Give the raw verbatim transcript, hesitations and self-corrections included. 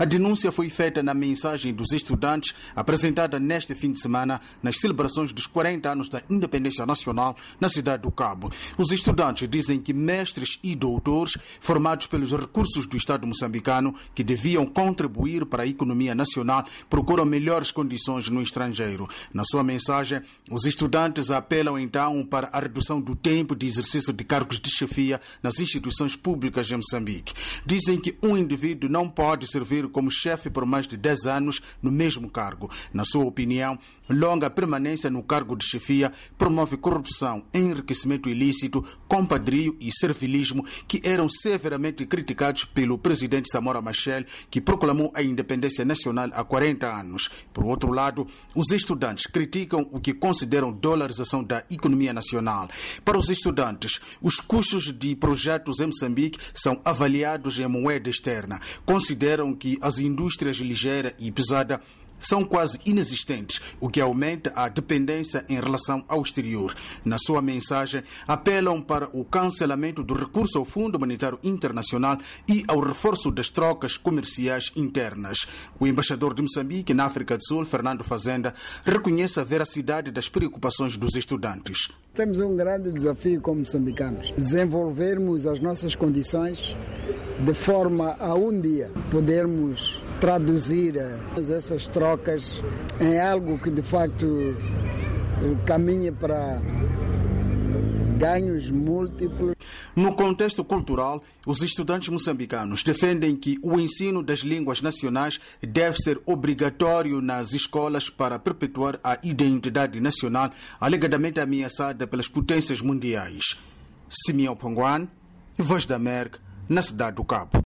A denúncia foi feita na mensagem dos estudantes apresentada neste fim de semana nas celebrações dos quarenta anos da independência nacional na cidade do Cabo. Os estudantes dizem que mestres e doutores formados pelos recursos do Estado moçambicano que deviam contribuir para a economia nacional procuram melhores condições no estrangeiro. Na sua mensagem, os estudantes apelam então para a redução do tempo de exercício de cargos de chefia nas instituições públicas em Moçambique. Dizem que um indivíduo não pode servir como chefe por mais de dez anos no mesmo cargo. Na sua opinião, longa permanência no cargo de chefia promove corrupção, enriquecimento ilícito, compadrio e servilismo que eram severamente criticados pelo presidente Samora Machel, que proclamou a independência nacional há quarenta anos. Por outro lado, os estudantes criticam o que consideram dolarização da economia nacional. Para os estudantes, os custos de projetos em Moçambique são avaliados em moeda externa. Consideram que as indústrias ligeira e pesada são quase inexistentes, o que aumenta a dependência em relação ao exterior. Na sua mensagem, apelam para o cancelamento do recurso ao Fundo Monetário Internacional e ao reforço das trocas comerciais internas. O embaixador de Moçambique na África do Sul, Fernando Fazenda, reconhece a veracidade das preocupações dos estudantes. Temos um grande desafio como moçambicanos, desenvolvermos as nossas condições de forma a um dia podermos traduzir essas trocas em algo que de facto caminha para ganhos múltiplos. No contexto cultural, os estudantes moçambicanos defendem que o ensino das línguas nacionais deve ser obrigatório nas escolas para perpetuar a identidade nacional, alegadamente ameaçada pelas potências mundiais. Simeão Panguan, Voz da América, na cidade do Cabo.